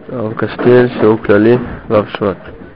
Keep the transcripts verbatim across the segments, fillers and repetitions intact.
הרב קסטיאל, שיעור כללי, רב שבט.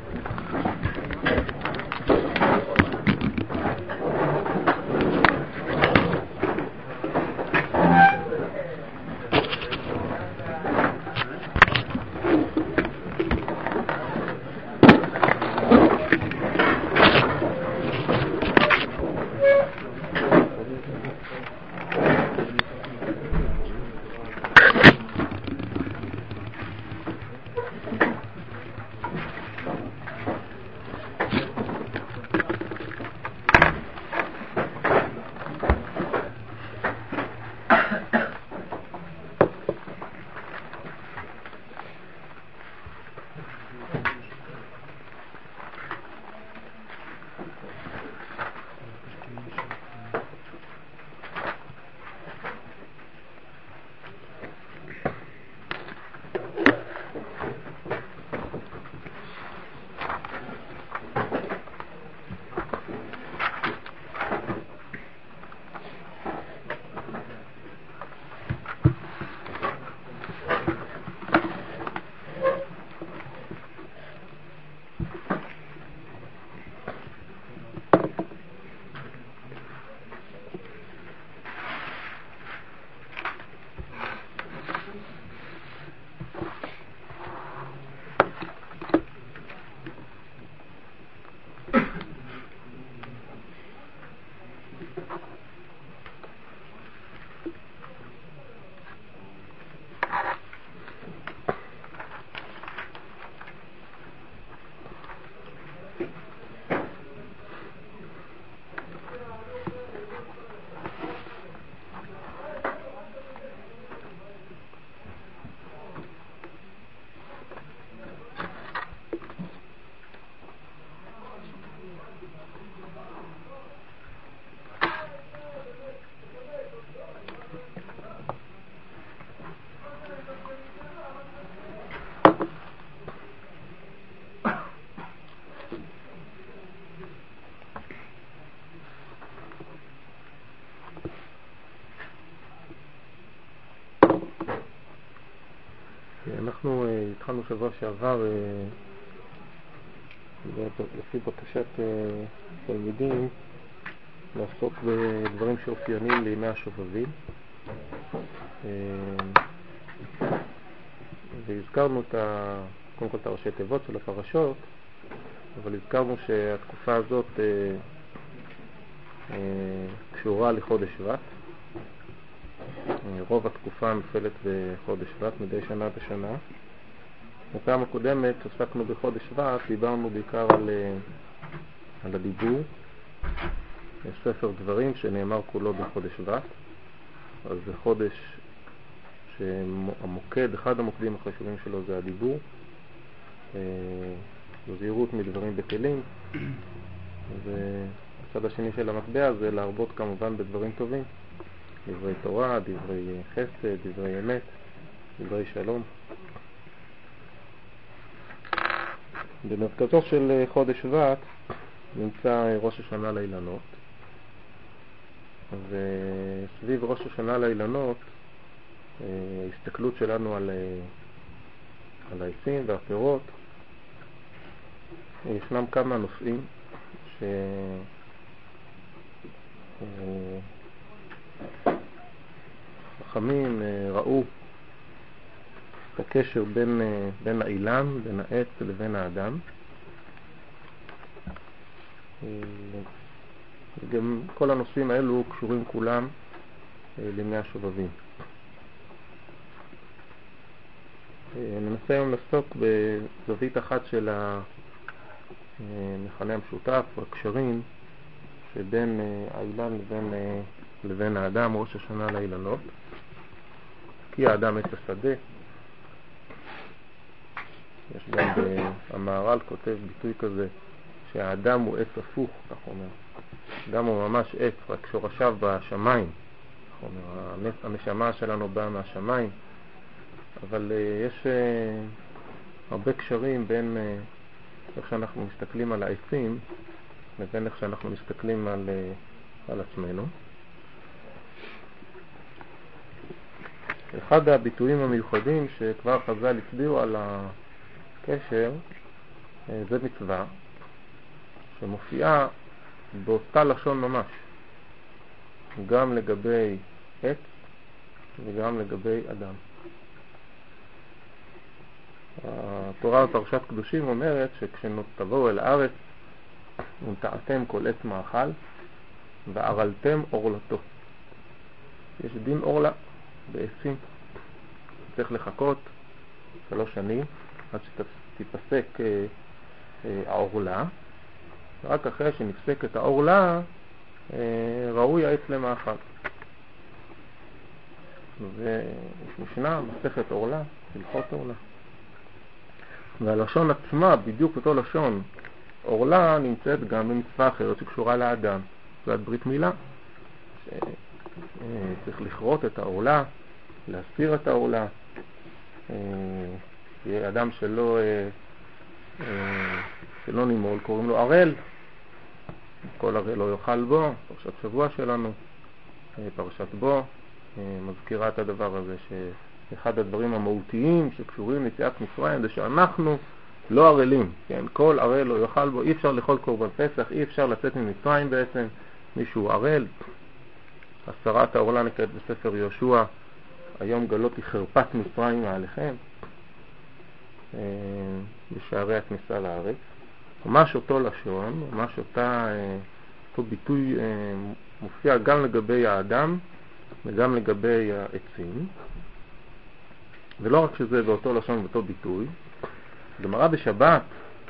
אנחנו התחלנו שבוע שעבר לפי בקשת תלמידים לעסוק בדברים שאופיינים לימי השובבים, והזכרנו את ה... קודם כל את הראשי תיבות של הפרשות, אבל הזכרנו שהתקופה הזאת קשורה לחודש שבט. רוב התקופה נופלת בחודש שבט מדי שנה בשנה. בפעם הקודמת עסקנו בחודש שבט, דיברנו בעיקר על, על הדיבור. יש ספר דברים שנאמר כולו בחודש שבט. אז זה חודש שהמוקד, אחד המוקדים החשובים שלו זה הדיבור. זו זהירות מדברים בטלים. והצד השני של המטבע זה להרבות כמובן בדברים טובים. דברי תורה, דברי חסד, דברי אמת, דברי שלום. במרכזו של חודש שבט נמצא ראש השנה לאילנות, וסביב ראש השנה לאילנות ההסתכלות שלנו על, על העצים והפירות. ישנם כמה נושאים ש... חכמים ראו את הקשר בין, בין האילן, בין העץ לבין האדם. גם כל הנושאים האלו קשורים כולם לימי השובבים. ננסה היום לעסוק בזווית אחת של המכנה המשותף, הקשרים שבין האילן לבין, לבין האדם, ראש השנה לאילנות. כי האדם עץ השדה. יש גם המהר"ל כותב ביטוי כזה שהאדם הוא עץ הפוך, כך אומר. האדם הוא ממש עץ, רק שורשיו בשמיים. כך אומר, הנשמה שלנו באה מהשמיים. אבל יש הרבה קשרים בין איך שאנחנו מסתכלים על העצים לבין איך שאנחנו מסתכלים על, על עצמנו. אחד הביטויים המיוחדים שכבר חז"ל הצביעו על הקשר, זה מצווה שמופיעה באותה לשון ממש, גם לגבי עץ וגם לגבי אדם. התורה בפרשת קדושים אומרת שכשתבואו אל הארץ ונטעתם כל עץ מאכל וערלתם אורלתו. יש דין אורלה בעצים, צריך לחכות שלוש שנים עד שתפסק אה, אה, האורלה, רק אחרי שנפסקת האורלה אה, ראוי העץ למאכל. ויש משנה, מסכת אורלה, הלכות אורלה. והלשון עצמה, בדיוק אותו לשון אורלה, נמצאת גם במצווה אחרת שקשורה לאדם, זאת ברית מילה, שצריך לכרות את האורלה, להסיר את האורלה. יהיה אדם שלא שלא נימול, קוראים לו ערל, כל ערל לא יאכל בו. פרשת שבוע שלנו, פרשת בו, מזכירה את הדבר הזה, שאחד הדברים המהותיים שקשורים ליציאת מצרים זה שאנחנו לא ערלים, כן? כל ערל לא יאכל בו, אי אפשר לאכול קורבן פסח, אי אפשר לצאת ממצרים בעצם, מישהו ערל. הסרת העורלה נקראת בספר יהושע, היום גלותי חרפת מצרים מעליכם, בשערי הכניסה לארץ. ממש אותו לשון, ממש אותה, אותו ביטוי מופיע גם לגבי האדם וגם לגבי העצים. ולא רק שזה באותו לשון ובאותו ביטוי, גמרא בשבת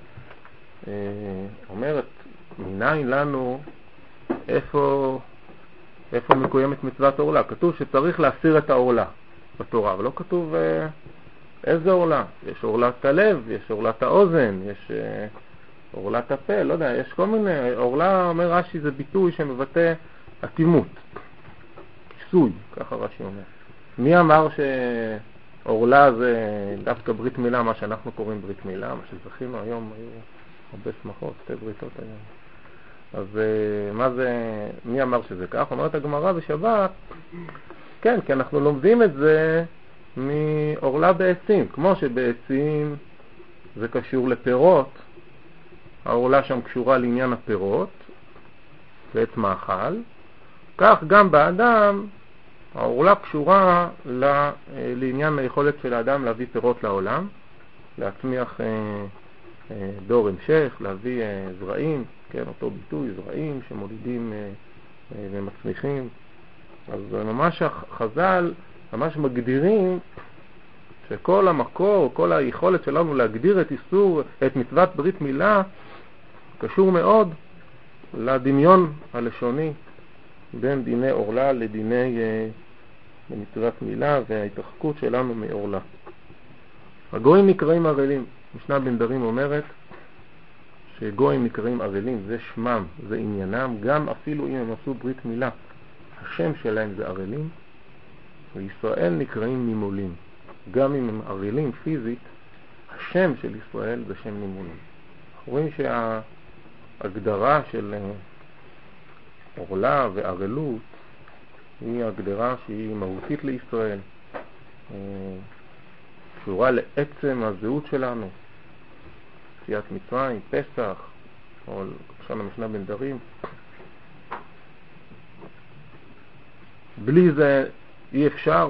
אומרת, מניין לנו איפה, איפה מקוימת מצוות העורלה. כתוב שצריך להסיר את העורלה בתורה, אבל לא כתוב איזה עורלה. יש עורלת הלב, יש עורלת האוזן, יש עורלת הפה, לא יודע, יש כל מיני. עורלה, אומר רש"י, זה ביטוי שמבטא אטימות, כיסוי, ככה רש"י אומר. מי אמר שעורלה זה דווקא ברית מילה, מה שאנחנו קוראים ברית מילה, מה שזכינו היום, היו הרבה שמחות, שתי בריתות היום. אז מה זה, מי אמר שזה כך? אומרת הגמרא בשבת, כן, כי אנחנו לומדים את זה מעורלה בעצים, כמו שבעצים זה קשור לפירות, העורלה שם קשורה לעניין הפירות, בעץ מאכל, כך גם באדם העורלה קשורה לעניין היכולת של האדם להביא פירות לעולם, להצמיח דור המשך, להביא זרעים, כן, אותו ביטוי, זרעים שמולידים ומצמיחים. אז ממש חז"ל ממש מגדירים שכל המקור, כל היכולת שלנו להגדיר את איסור, את מצוות ברית מילה, קשור מאוד לדמיון הלשוני בין דיני עורלה לדיני מצוות מילה וההתרחקות שלנו מעורלה. הגויים נקראים ערלים. משנה בן דרים אומרת שגויים נקראים ערלים, זה שמם, זה עניינם, גם אפילו אם הם עשו ברית מילה, השם שלהם זה ערלים, וישראל נקראים נימולים. גם אם הם ערלים פיזית, השם של ישראל זה שם נימולים. אנחנו רואים שההגדרה של עורלה וערלות היא הגדרה שהיא מהותית לישראל, קשורה לעצם הזהות שלנו, יציאת מצרים, פסח, או עכשיו המשנה בן דרים. בלי זה אי אפשר.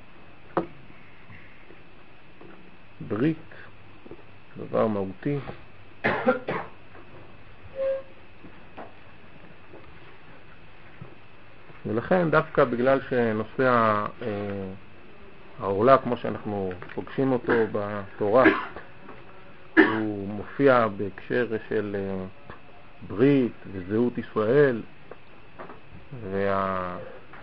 ברית, דבר מהותי. ולכן דווקא בגלל שנושא העורלה, כמו שאנחנו פוגשים אותו בתורה, הוא מופיע בהקשר של ברית וזהות ישראל, וה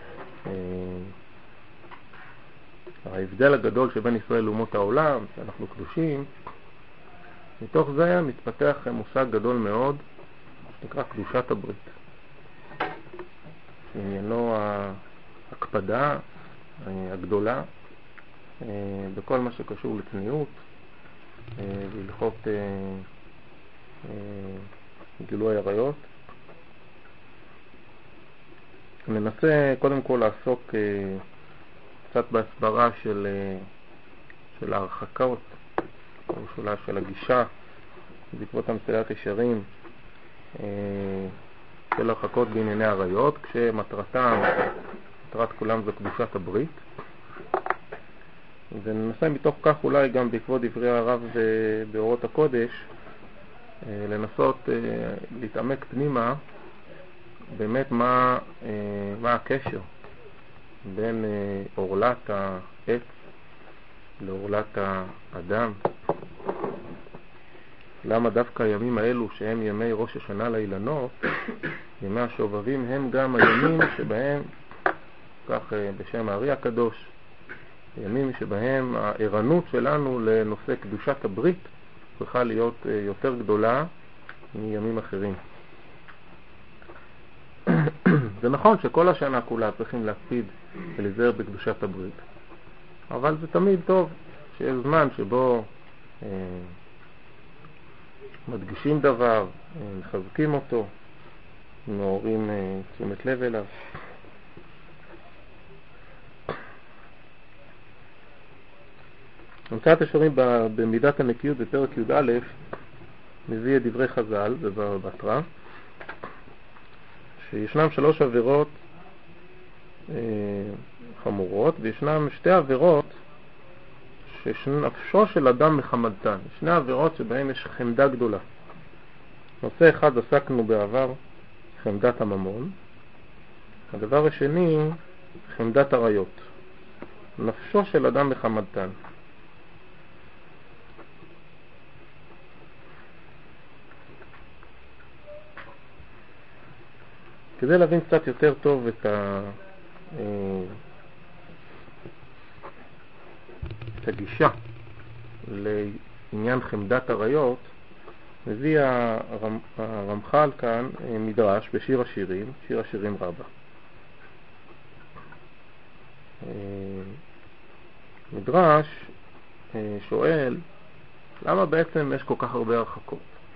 ההבדל הגדול שבין ישראל לאומות העולם, שאנחנו קדושים, מתוך זה מתפתח מושג גדול מאוד שנקרא קדושת הברית, שעניינו ההקפדה הגדולה בכל מה שקשור לצניעות והלכות גילוי עריות. ננסה קודם כל לעסוק קצת בהסברה של, של ההרחקות, או שולה של הגישה, בעקבות המסילת ישרים, של הרחקות בענייני עריות, כשמטרתם, מטרת כולם זו קדושת הברית. וננסה מתוך כך אולי גם בעקבות דברי הרב באורות הקודש, לנסות להתעמק פנימה באמת מה, מה הקשר בין אורלת העץ לאורלת האדם. למה דווקא הימים האלו שהם ימי ראש השנה לאילנות, ימי השובבים, הם גם הימים שבהם, כך בשם הארי הקדוש, ימים שבהם הערנות שלנו לנושא קדושת הברית צריכה להיות יותר גדולה מימים אחרים. זה נכון שכל השנה כולה צריכים להקפיד ולהיזהר בקדושת הברית, אבל זה תמיד טוב שיש זמן שבו אה, מדגישים דבר, אה, מחזקים אותו, מעוררים אה, תשומת לב אליו. המצאת ישרים במידת הנקיות בפרק י"א מביא את דברי חז"ל בבטרה, שישנם שלוש עבירות אה, חמורות, וישנם שתי עבירות שנפשו של אדם מחמדתן. שני עבירות שבהן יש חמדה גדולה. נושא אחד עסקנו בעבר, חמדת הממון. הדבר השני, חמדת עריות. נפשו של אדם מחמדתן. כדי להבין קצת יותר טוב את, ה... את הגישה לעניין חמדת עריות, מביא הרמ... הרמח"ל כאן מדרש בשיר השירים, שיר השירים רבה. מדרש שואל, למה בעצם יש כל כך הרבה הרחקות?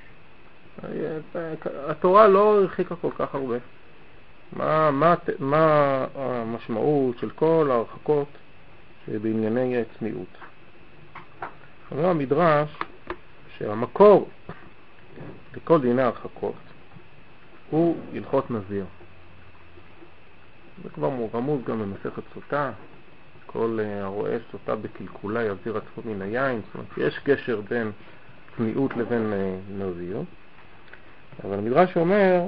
התורה לא הרחיקה כל כך הרבה. מה, מה, מה המשמעות של כל ההרחקות בענייני צניעות? אומר המדרש שהמקור לכל דיני ההרחקות הוא הלכות נזיר. זה כבר רמוז גם במסכת סוטה, כל הרואה סוטה בקלקולה יזיר עצמו מן היין. זאת אומרת, יש קשר בין צניעות לבין נזיר. אבל המדרש אומר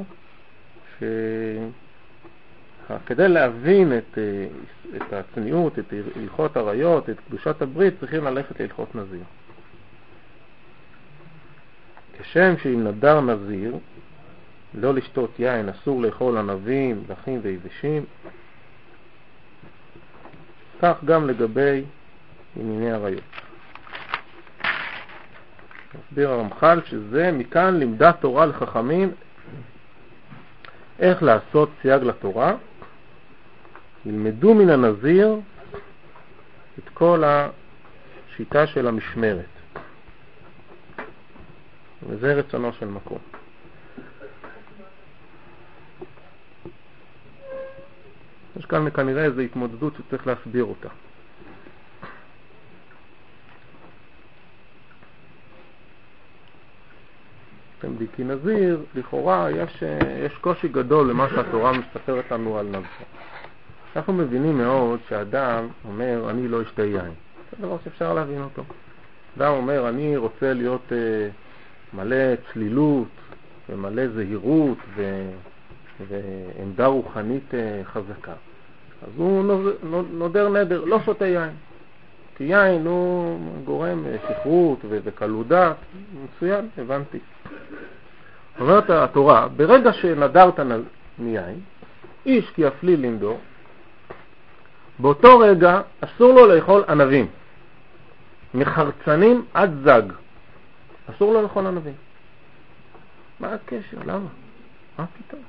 שכדי להבין את, את הצניעות, את הלכות עריות, את קדושת הברית, צריכים ללכת להלכות נזיר. כשם שאם נדר נזיר, לא לשתות יין, אסור לאכול ענבים, לחים ויבשים, כך גם לגבי ענייני עריות. מסביר הרמח"ל שזה מכאן לימדה תורה לחכמים איך לעשות סייג לתורה. ילמדו מן הנזיר את כל השיטה של המשמרת, וזה רצונו של מקום. יש כאן כנראה איזו התמודדות שצריך להסביר אותה. כי נזיר, לכאורה, יש, יש קושי גדול למה שהתורה מספרת לנו על נזיר. אנחנו מבינים מאוד שאדם אומר, אני לא אשתה יין. זה דבר שאפשר להבין אותו. אדם אומר, אני רוצה להיות אה, מלא צלילות ומלא זהירות ו, ועמדה רוחנית אה, חזקה. אז הוא נודר נדר, לא שותה יין. כי יין הוא גורם שכרות וקלודה. מצוין, הבנתי. אומרת התורה, ברגע שנדרת מיין, איש כי יפליל לנדור, באותו רגע אסור לו לאכול ענבים. מחרצנים עד זג. אסור לו לאכול ענבים. מה הקשר? למה? מה פתאום?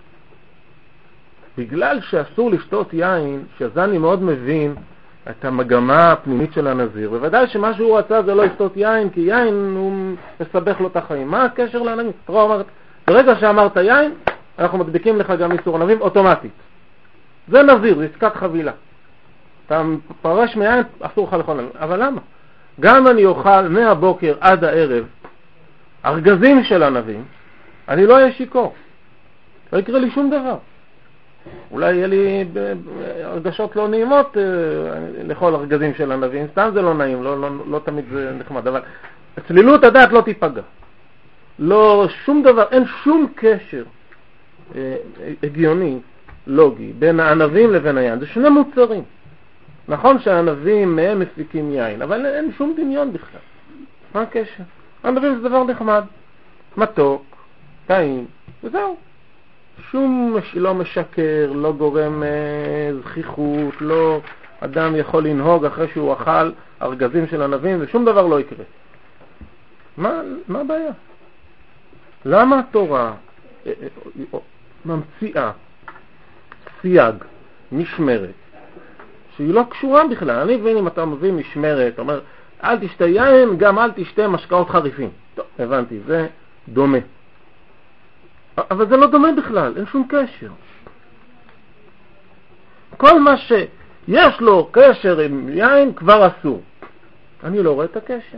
בגלל שאסור לשתות יין, שזה אני מאוד מבין את המגמה הפנימית של הנזיר. בוודאי שמה שהוא רצה זה לא לשתות יין, כי יין הוא מסבך לו את החיים. מה הקשר לענבים? תראה, אומרת, ברגע שאמרת יין, אנחנו מדביקים לך גם איסור ענבים אוטומטית. זה נזיר, זה עסקת חבילה. אתה פרש מיין, אסור לך לאכול ענבים. אבל למה? גם אני אוכל מהבוקר עד הערב ארגזים של ענבים, אני לא אהיה שיקור. לא יקרה לי שום דבר. אולי יהיה לי הרגשות לא נעימות לאכול ארגזים של ענבים, סתם זה לא נעים, לא, לא, לא תמיד זה נחמד, אבל צלילות הדעת לא תיפגע. לא, שום דבר, אין שום קשר אה, הגיוני, לוגי, בין הענבים לבין היין. זה שני מוצרים. נכון שהענבים מהם מפיקים יין, אבל אין שום דמיון בכלל. מה הקשר? הענבים זה דבר נחמד, מתוק, טעים, וזהו. שום לא משקר, לא גורם אה, זכיחות, לא אדם יכול לנהוג אחרי שהוא אכל ארגזים של ענבים, ושום דבר לא יקרה. מה, מה הבעיה? למה התורה אה, אה, ממציאה סייג, משמרת, שהיא לא קשורה בכלל? אני מבין אם אתה מביא משמרת, אתה אומר, אל תשתה יין, גם אל תשתה משקאות חריפים. טוב, הבנתי, זה דומה. אבל זה לא דומה בכלל, אין שום קשר. כל מה שיש לו קשר עם יין כבר אסור. אני לא רואה את הקשר.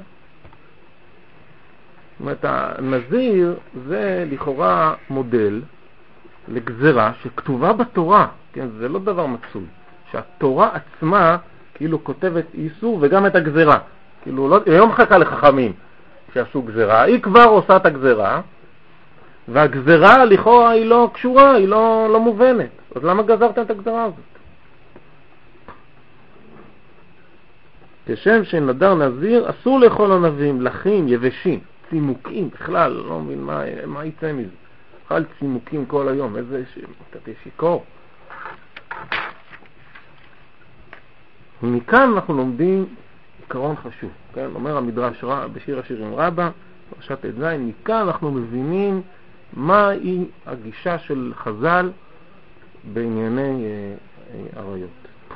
זאת אומרת, הנזיר זה לכאורה מודל לגזרה שכתובה בתורה, כן? זה לא דבר מצוי. שהתורה עצמה כאילו כותבת איסור וגם את הגזרה. כאילו לא, היא לא מחכה לחכמים שעשו גזרה, היא כבר עושה את הגזרה, והגזרה לכאורה היא לא קשורה, היא לא, לא מובנת. אז למה גזרתם את הגזרה הזאת? כשם שנדר נזיר, אסור לאכול ענבים, לחים, יבשים, צימוקים, בכלל, לא מבין מה, מה יצא מזה. אכל צימוקים כל היום, איזה שיקור. ומכאן אנחנו לומדים עיקרון חשוב. כן? אומר המדרש בשיר השירים רבה, פרשת ט"ז, מכאן אנחנו מבינים מהי הגישה של חז"ל בענייני עריות.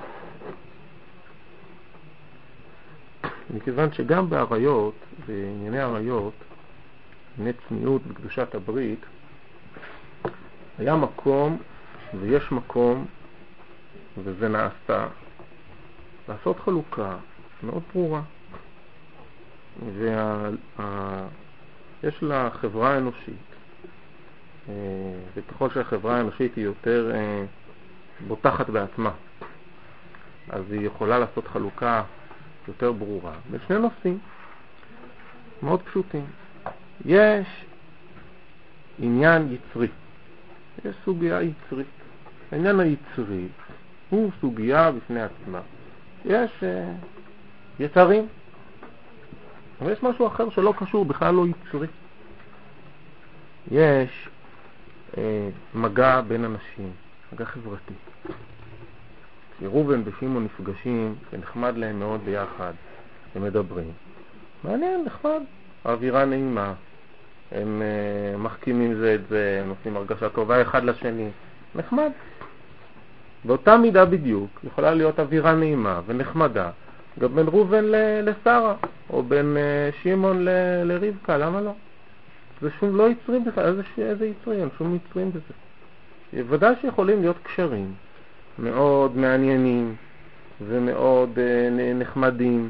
מכיוון שגם בעריות, בענייני עריות, בענייני צניעות בקדושת הברית, היה מקום ויש מקום, וזה נעשה, לעשות חלוקה מאוד ברורה. ויש לה חברה אנושית, וככל שהחברה האנושית היא יותר בוטחת בעצמה, אז היא יכולה לעשות חלוקה יותר ברורה בשני נושאים מאוד פשוטים. יש עניין יצרי, יש סוגיה יצרית. העניין היצרי הוא סוגיה בפני עצמה. יש uh, יצרים, אבל יש משהו אחר שלא קשור, בכלל לא יצרי. יש uh, מגע בין אנשים, מגע חברתי. כשראובן ושמעון נפגשים, ונחמד להם מאוד ביחד, הם מדברים. מעניין, נחמד, האווירה נעימה, הם uh, מחכימים זה את זה, הם נותנים הרגשה טובה אחד לשני, נחמד. באותה מידה בדיוק יכולה להיות אווירה נעימה ונחמדה גם בין ראובן לשרה, או בין uh, שמעון ל- לרבקה, למה לא? זה שום לא יצרים בכלל, איזה, איזה יצרים, שום יצרים בזה. ודאי שיכולים להיות קשרים מאוד מעניינים ומאוד uh, נחמדים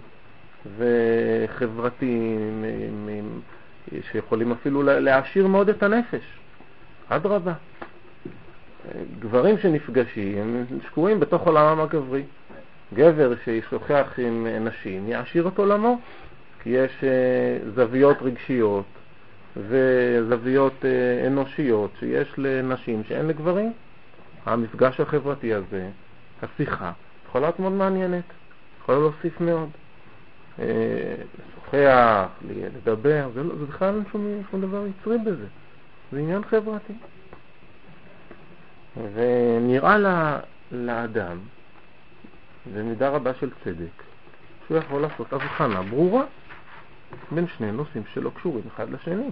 וחברתיים, שיכולים אפילו להעשיר מאוד את הנפש. עד רבה. גברים שנפגשים הם שקועים בתוך עולמם הגברי. גבר שישוחח עם נשים יעשיר את עולמו, כי יש uh, זוויות רגשיות וזוויות uh, אנושיות שיש לנשים שאין לגברים. המפגש החברתי הזה, השיחה, יכולה להיות מאוד מעניינת, יכולה להוסיף מאוד. Uh, לשוחח, לדבר, זה, לא, זה בכלל אין שום, שום דבר יצרי בזה, זה עניין חברתי. ונראה לה, לאדם במידה רבה של צדק שהוא יכול לעשות הבחנה ברורה בין שני נושאים שלא קשורים אחד לשני.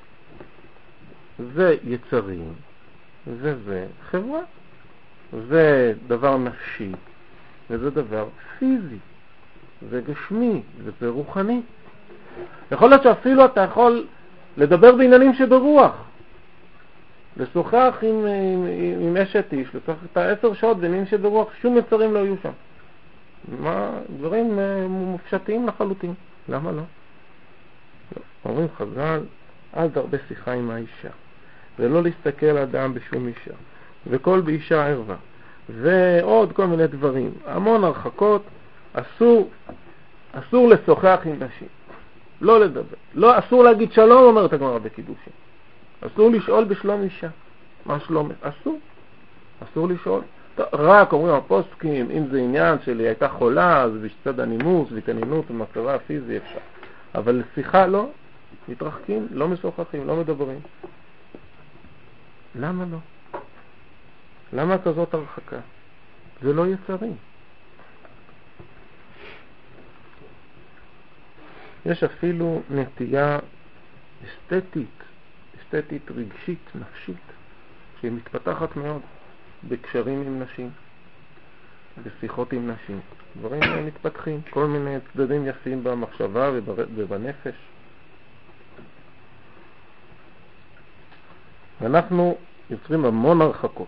זה יצרים וזה חברה, זה דבר נפשי וזה דבר פיזי, זה גשמי וזה רוחני. יכול להיות שאפילו אתה יכול לדבר בעניינים שברוח, לשוחח עם, עם, עם אשת איש, לשוחח את העשר שעות בעניינים שברוח, שום יצרים לא יהיו שם. מה, דברים מופשטים לחלוטין. למה לא? אומרים חז"ל, אל תרבה שיחה עם האישה, ולא להסתכל אדם בשום אישה, וכל באישה ערווה, ועוד כל מיני דברים, המון הרחקות. אסור, אסור לשוחח עם נשים, לא לדבר, לא, אסור להגיד שלום, אומרת הגמרא בקידושין, אסור לשאול בשלום אישה, מה שלום, אסור, אסור לשאול. רק אומרים הפוסקים, אם זה עניין שלי הייתה חולה, אז בשצד הנימוס והתעניינות ומצבה הפיזי אפשר, אבל לשיחה לא, מתרחקים, לא משוחחים, לא מדברים. למה לא? למה כזאת הרחקה? זה לא יצרים. יש אפילו נטייה אסתטית, אסתטית רגשית, נפשית, שהיא מתפתחת מאוד בקשרים עם נשים, בשיחות עם נשים. דברים מתפתחים, כל מיני צדדים יפים במחשבה ובנפש. ואנחנו יוצרים המון הרחקות.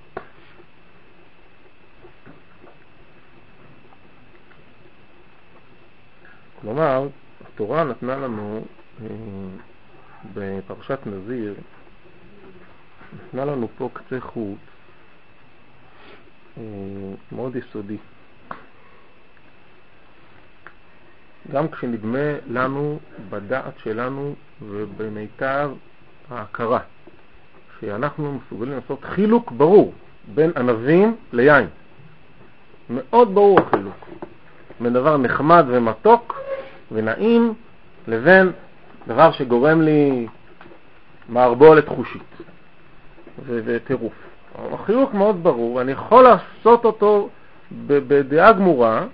כלומר, התורה נתנה לנו בפרשת נזיר, נתנה לנו פה קצה חוט מאוד יסודי. גם כשנדמה לנו בדעת שלנו ובמיטב ההכרה שאנחנו מסוגלים לעשות חילוק ברור בין ענבים ליין, מאוד ברור החילוק בין דבר נחמד ומתוק ונעים לבין דבר שגורם לי מערבולת חושית וטירוף. החילוק מאוד ברור, אני יכול לעשות אותו בדעה גמורה.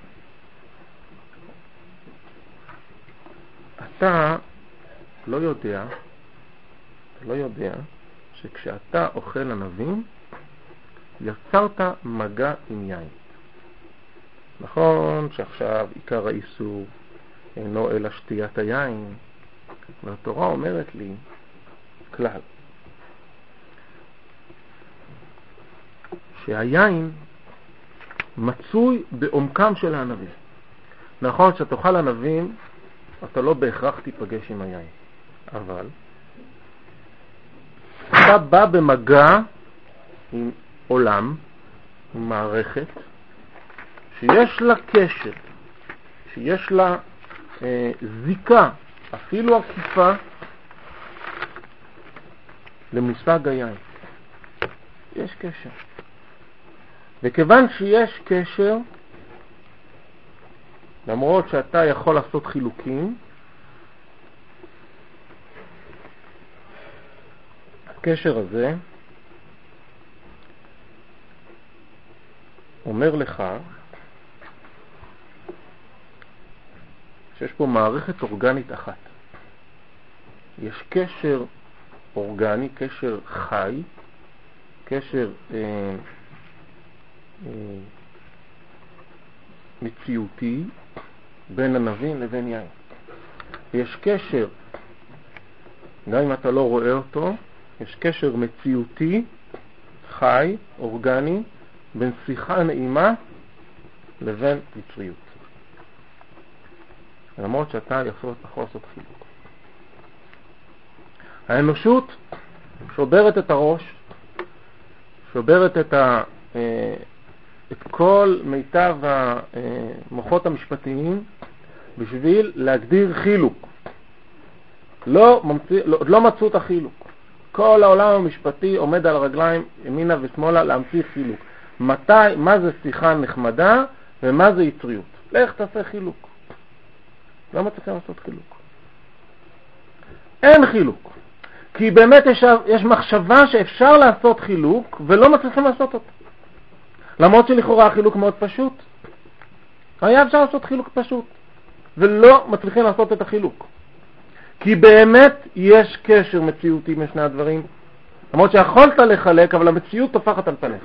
אתה לא יודע, לא יודע שכשאתה אוכל ענבים יצרת מגע עם יין. נכון שעכשיו עיקר האיסור אינו אלא שתיית היין, והתורה אומרת לי כלל שהיין מצוי בעומקם של הענבים. נכון שתאכל ענבים אתה לא בהכרח תיפגש עם היין, אבל אתה בא במגע עם עולם, עם מערכת שיש לה קשר, שיש לה אה, זיקה, אפילו עקיפה, למושג היין. יש קשר. וכיוון שיש קשר, למרות שאתה יכול לעשות חילוקים, הקשר הזה אומר לך שיש פה מערכת אורגנית אחת. יש קשר אורגני, קשר חי, קשר אה, אה, מציאותי בין ענבים לבין יין. יש קשר, גם אם אתה לא רואה אותו, יש קשר מציאותי, חי, אורגני, בין שיחה נעימה לבין יצריות. למרות שאתה יכול לעשות חילוק. האנושות שוברת את הראש, שוברת את, ה, את כל מיטב המוחות המשפטיים בשביל להגדיר חילוק. לא, ממציא, לא, לא מצאו את החילוק. כל העולם המשפטי עומד על הרגליים ימינה ושמאלה להמציא חילוק. מתי, מה זה שיחה נחמדה ומה זה יצריות. לך תעשה חילוק. למה צריכים לעשות חילוק? אין חילוק. כי באמת יש, יש מחשבה שאפשר לעשות חילוק ולא מצליחים לעשות אותו. למרות שלכאורה החילוק מאוד פשוט. היה אפשר לעשות חילוק פשוט ולא מצליחים לעשות את החילוק. כי באמת יש קשר מציאותי משני הדברים. למרות שיכולת לחלק, אבל המציאות תופחת על פניך.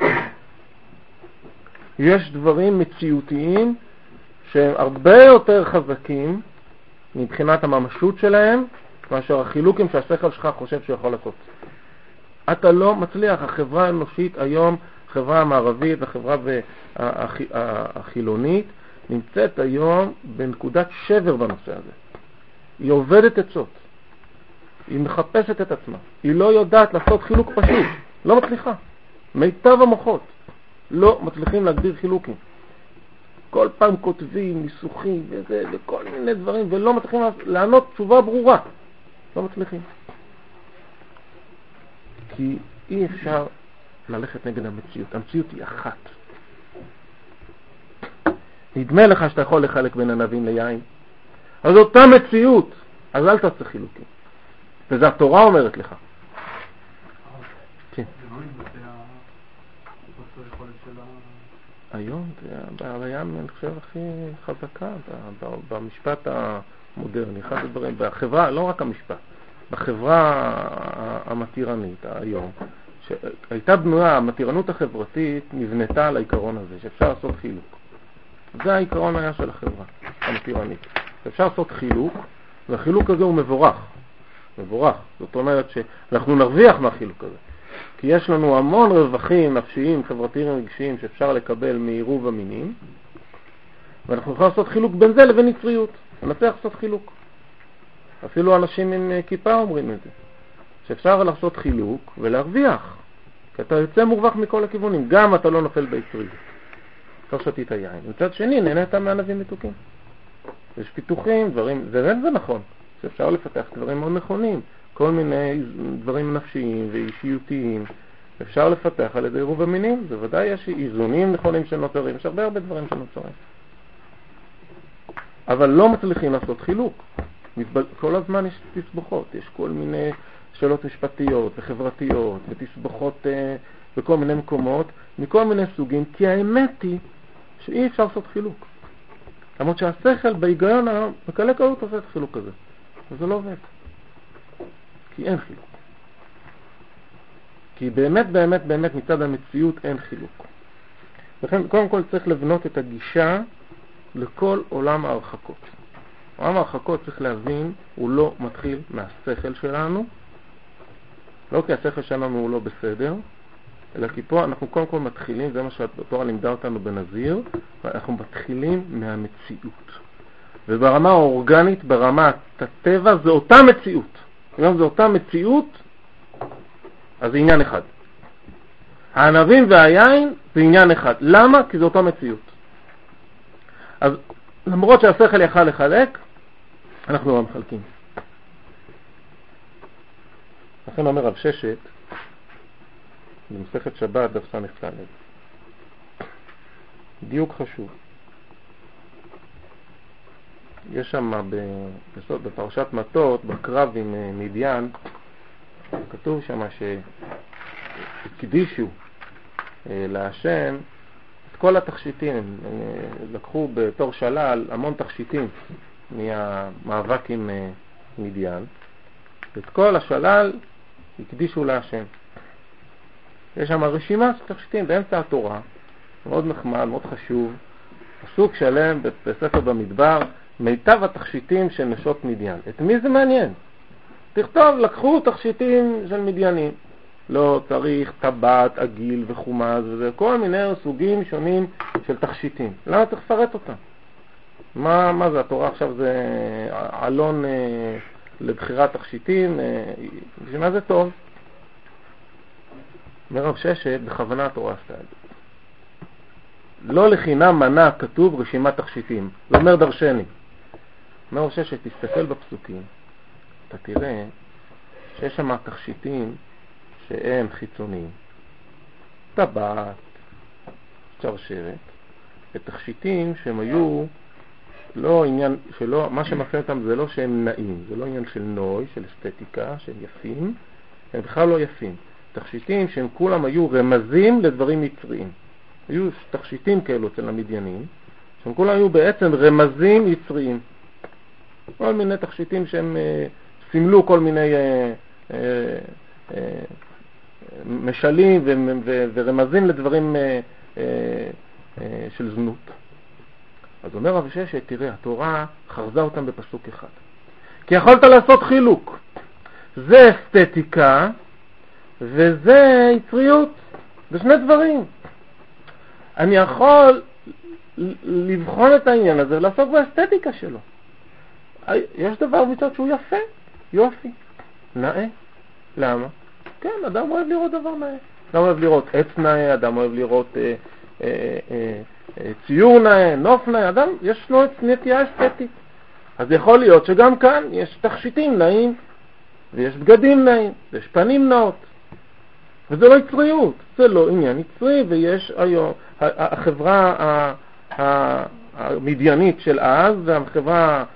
יש דברים מציאותיים שהם הרבה יותר חזקים מבחינת הממשות שלהם, מאשר החילוקים שהשכל שלך חושב שהוא יכול לעשות. אתה לא מצליח. החברה האנושית היום, החברה המערבית, החברה החילונית, נמצאת היום בנקודת שבר בנושא הזה. היא עובדת עצות. היא מחפשת את עצמה. היא לא יודעת לעשות חילוק פשוט. לא מצליחה. מיטב המוחות לא מצליחים להגדיר חילוקים. כל פעם כותבים, ניסוחים וזה, וכל מיני דברים, ולא מצליחים לענות תשובה ברורה. לא מצליחים. כי אי אפשר ללכת נגד המציאות. המציאות היא אחת. נדמה לך שאתה יכול לחלק בין ענבים ליין. אז אותה מציאות. אז אל תעשה חילוקים. וזה התורה אומרת לך. כן. היום זה הים, אני חושב, הכי חזקה במשפט המודרני. אחד הדברים, בחברה, לא רק המשפט, בחברה המתירנית היום, שהייתה בנויה, המתירנות החברתית נבנתה על העיקרון הזה, שאפשר לעשות חילוק. זה העיקרון היה של החברה המתירנית. אפשר לעשות חילוק, והחילוק הזה הוא מבורך. מבורך. זאת אומרת שאנחנו נרוויח מהחילוק הזה. כי יש לנו המון רווחים נפשיים, חברתיים רגשיים שאפשר לקבל מעירוב המינים, ואנחנו יכולים לעשות חילוק בין זה לבין יצריות. נצליח לעשות חילוק. אפילו אנשים עם כיפה אומרים את זה. שאפשר לעשות חילוק ולהרוויח. כי אתה יוצא מורווח מכל הכיוונים. גם אתה לא נופל ביצריות. לא שתית יין. מצד שני, נהנית מענבים מתוקים. יש פיתוחים, דברים, זה באמת זה נכון. שאפשר לפתח דברים מאוד נכונים. כל מיני דברים נפשיים ואישיותיים. אפשר לפתח על ידי עירוב המינים. זה ודאי יש איזונים נכונים שנוצרים. יש הרבה הרבה דברים שנוצרים. אבל לא מצליחים לעשות חילוק. כל הזמן יש תסבוכות. יש כל מיני שאלות משפטיות וחברתיות ותסבוכות אה, בכל מיני מקומות, מכל מיני סוגים, כי האמת היא שאי אפשר לעשות חילוק. למרות שהשכל בהיגיון בקלי קלות עושה את החילוק הזה. וזה לא עובד. כי אין חילוק. כי באמת, באמת, באמת מצד המציאות אין חילוק. לכן, קודם כל צריך לבנות את הגישה לכל עולם ההרחקות. עולם ההרחקות צריך להבין, הוא לא מתחיל מהשכל שלנו, לא כי השכל שלנו הוא לא בסדר, אלא כי פה אנחנו קודם כל מתחילים, זה מה שהתורה לימדה אותנו בנזיר, אנחנו מתחילים מהמציאות. וברמה האורגנית, ברמה הטבע, זה אותה מציאות. אם זה אותה מציאות, אז זה עניין אחד. הענבים והיין זה עניין אחד. למה? כי זה אותה מציאות. אז למרות שהשכל יכל לחלק, אנחנו לא מחלקים. לכן אומר רב ששת, במסכת שבת דף ס"ד, דיוק חשוב. יש שם בסוד, בפרשת מטות, בקרב עם מדיין, כתוב שם שהקדישו להשם את כל התכשיטים. לקחו בתור שלל המון תכשיטים מהמאבק עם מדיין, ואת כל השלל הקדישו להשם. יש שם רשימה של תכשיטים באמצע התורה, מאוד נחמד, מאוד חשוב, פסוק שלם בספר במדבר, מיטב התכשיטים של נשות מדיין. את מי זה מעניין? תכתוב, לקחו תכשיטים של מדיינים. לא צריך טבעת, עגיל וחומז וזה, כל מיני סוגים שונים של תכשיטים. למה צריך לפרט אותם? מה, מה זה? התורה עכשיו זה עלון אה, לבחירת תכשיטים, אה, מה זה טוב? מרב ששת, בכוונה התורה עשתה את זה. לא לחינם מנה כתוב רשימת תכשיטים. זה אומר דרשני. מרב ששת, תסתכל בפסוקים, אתה תראה שיש שם תכשיטים שהם חיצוניים. טבעת, שרשרת, ותכשיטים שהם היו לא עניין, שלא, מה שמפעיל אותם זה לא שהם נעים, זה לא עניין של נוי, של אסתטיקה, שהם יפים, הם בכלל לא יפים. תכשיטים שהם כולם היו רמזים לדברים יצריים. היו תכשיטים כאלו אצל המדיינים, שהם כולם היו בעצם רמזים יצריים. כל מיני תכשיטים שהם אה, סימלו כל מיני אה, אה, אה, משלים ו- ו- ורמזים לדברים אה, אה, אה, של זנות. אז אומר רב ששת, תראה, התורה חרזה אותם בפסוק אחד. כי יכולת לעשות חילוק. זה אסתטיקה וזה יצריות. זה שני דברים. אני יכול לבחון את העניין הזה ולעסוק באסתטיקה שלו. יש דבר מצד שהוא יפה, יופי, נאה. למה? כן, אדם אוהב לראות דבר נאה. אדם אוהב לראות עץ נאה, אדם אוהב לראות אה, אה, אה, אה, ציור נאה, נוף נאה, אדם יש לו נטייה אסתטית. אז יכול להיות שגם כאן יש תכשיטים נאים, ויש בגדים נאים, ויש פנים נאות. וזה לא יצריות, זה לא עניין יצרי, ויש היום, החברה המדיינית של אז, והחברה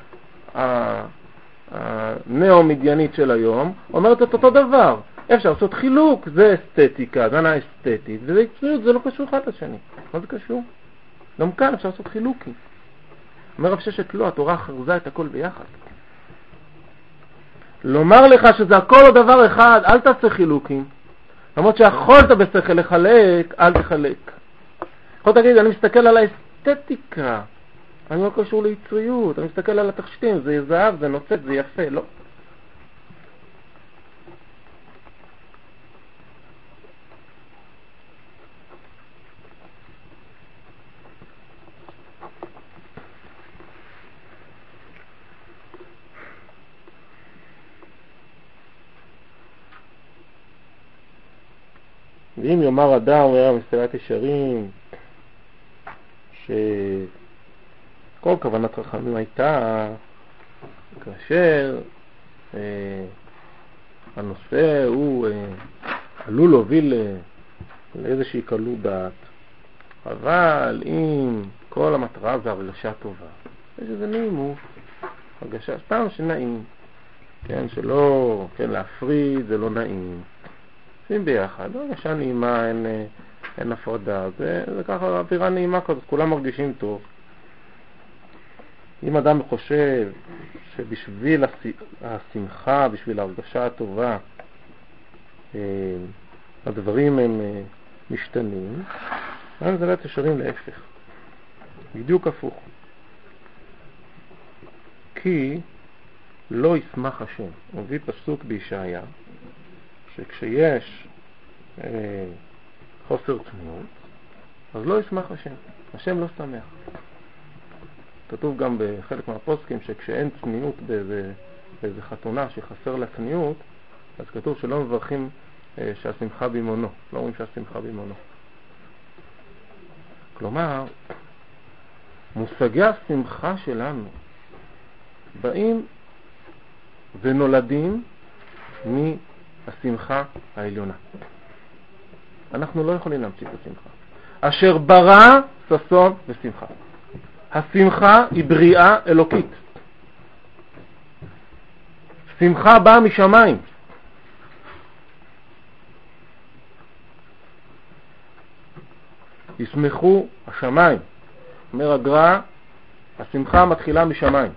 הנאו-מדיינית של היום, אומרת את אותו דבר. אפשר לעשות חילוק, זה אסתטיקה, זה נאה אסתטית, וזה יצריות, זה לא קשור אחד לשני. מה זה קשור? גם כאן אפשר לעשות חילוקים. אומר רב ששת לא, התורה חרזה את הכל ביחד. לומר לך שזה הכל או דבר אחד, אל תעשה חילוקים. למרות שיכולת בשכל לחלק, אל תחלק. יכול תגיד, אני מסתכל על האסתטיקה, אני לא קשור ליצריות, אני מסתכל על התכשיטים, זה זהב, זה נוצץ, זה יפה, לא. ואם יאמר אדם, הוא היה מסתרת ישרים, שכל כוונת חכמים הייתה כאשר אה, הנושא הוא אה, עלול להוביל לאיזושהי קלות דעת, אבל אם כל המטרה זה הרגשה טובה, יש איזה נעימות, הרגשה סתם שנעים, כן, שלא, כן, להפריד זה לא נעים, עושים ביחד, הרגשה נעימה, אין, אין הפרדה, זה, זה ככה אווירה נעימה כזאת, כולם מרגישים טוב. אם אדם חושב שבשביל השמחה, בשביל ההרגשה הטובה, הדברים הם משתנים, אז זה לא תשרים להפך, בדיוק הפוך. כי לא ישמח השם. הוא מביא פסוק בישעיה, שכשיש אה, חוסר צניעות, אז לא ישמח השם. השם לא שמח. כתוב גם בחלק מהפוסקים שכשאין צניעות באיזה, באיזה חתונה שחסר לה צניעות, אז כתוב שלא מברכים אה, שהשמחה בימונו. לא אומרים שהשמחה בימונו. כלומר, מושגי השמחה שלנו באים ונולדים מהשמחה העליונה. אנחנו לא יכולים להמציא את השמחה. אשר ברא ששון ושמחה. השמחה היא בריאה אלוקית. שמחה באה משמיים. ישמחו השמיים. אומר הגר"א, השמחה מתחילה משמיים.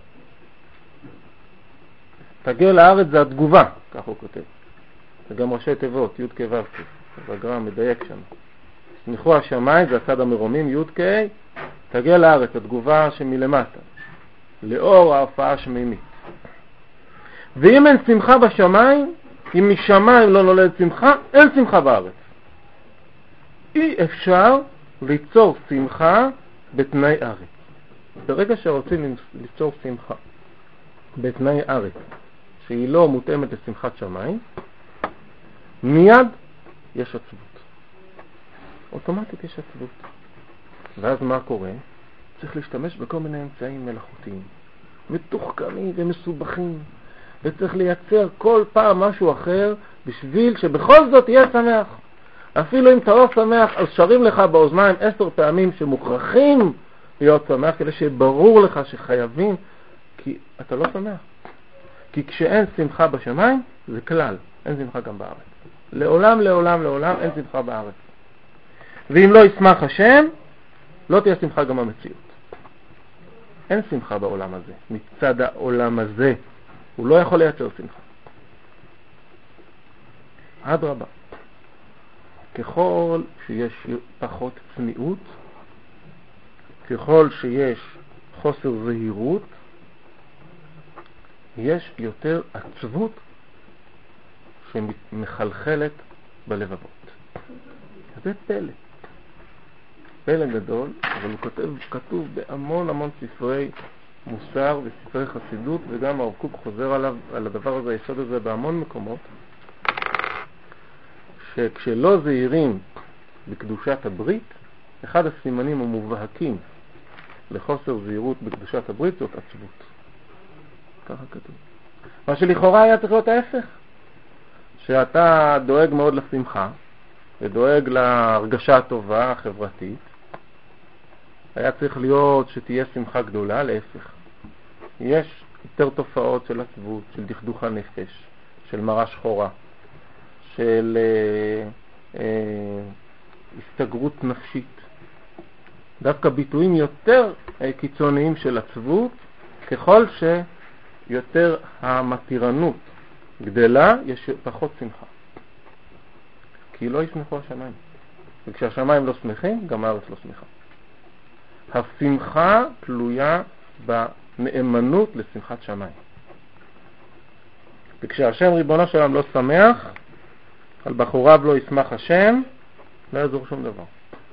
תגיע לארץ זה התגובה, כך הוא כותב. זה גם ראשי תיבות, י' כ' ו' כ'. הגר"א מדייק שם. ישמחו השמיים, זה הצד המרומים, י' כ', תגיע לארץ, התגובה שמלמטה. לאור ההופעה השמימית. ואם אין שמחה בשמיים, אם משמיים לא נולד שמחה, אין שמחה בארץ. אי אפשר ליצור שמחה בתנאי ארץ. ברגע שרוצים ליצור שמחה בתנאי ארץ, שהיא לא מותאמת לשמחת שמיים, מיד יש עצבות. אוטומטית יש עצבות. ואז מה קורה? צריך להשתמש בכל מיני אמצעים מלאכותיים, מתוחכמים ומסובכים, וצריך לייצר כל פעם משהו אחר בשביל שבכל זאת יהיה שמח. אפילו אם אתה לא שמח, אז שרים לך באוזניים עשר פעמים שמוכרחים להיות שמח, כדי שברור לך שחייבים, כי אתה לא שמח. כי כשאין שמחה בשמיים, זה כלל, אין שמחה גם בארץ. לעולם, לעולם, לעולם אין שמחה בארץ. ואם לא ישמח השם, לא תהיה שמחה גם במציאות. אין שמחה בעולם הזה, מצד העולם הזה. הוא לא יכול לייצר שמחה. עד רבה. ככל שיש פחות צניעות, ככל שיש חוסר זהירות, יש יותר עצבות שמחלחלת בלבבות. זה פלא. פלא גדול, אבל הוא כותב, כתוב בהמון המון ספרי מוסר וספרי חסידות, וגם הרב קוק חוזר עליו, על הדבר הזה, היסוד הזה בהמון מקומות, שכשלא זהירים בקדושת הברית, אחד הסימנים המובהקים לחוסר זהירות בקדושת הברית זאת עצבות. ככה כתוב. מה שלכאורה היה צריך להיות ההפך. שאתה דואג מאוד לשמחה, ודואג להרגשה הטובה החברתית, היה צריך להיות שתהיה שמחה גדולה, להפך. יש יותר תופעות של עצבות, של דכדוך הנפש, של מרה שחורה, של אה, אה, הסתגרות נפשית. דווקא ביטויים יותר אה, קיצוניים של עצבות, ככל שיותר המתירנות גדלה, יש פחות שמחה. כי לא ישמחו השמיים. וכשהשמיים לא שמחים, גם הארץ לא שמחה. השמחה תלויה בנאמנות לשמחת שמיים. וכשהשם ריבונו של עולם לא שמח, על בחוריו לא ישמח השם, לא יעזור שום דבר.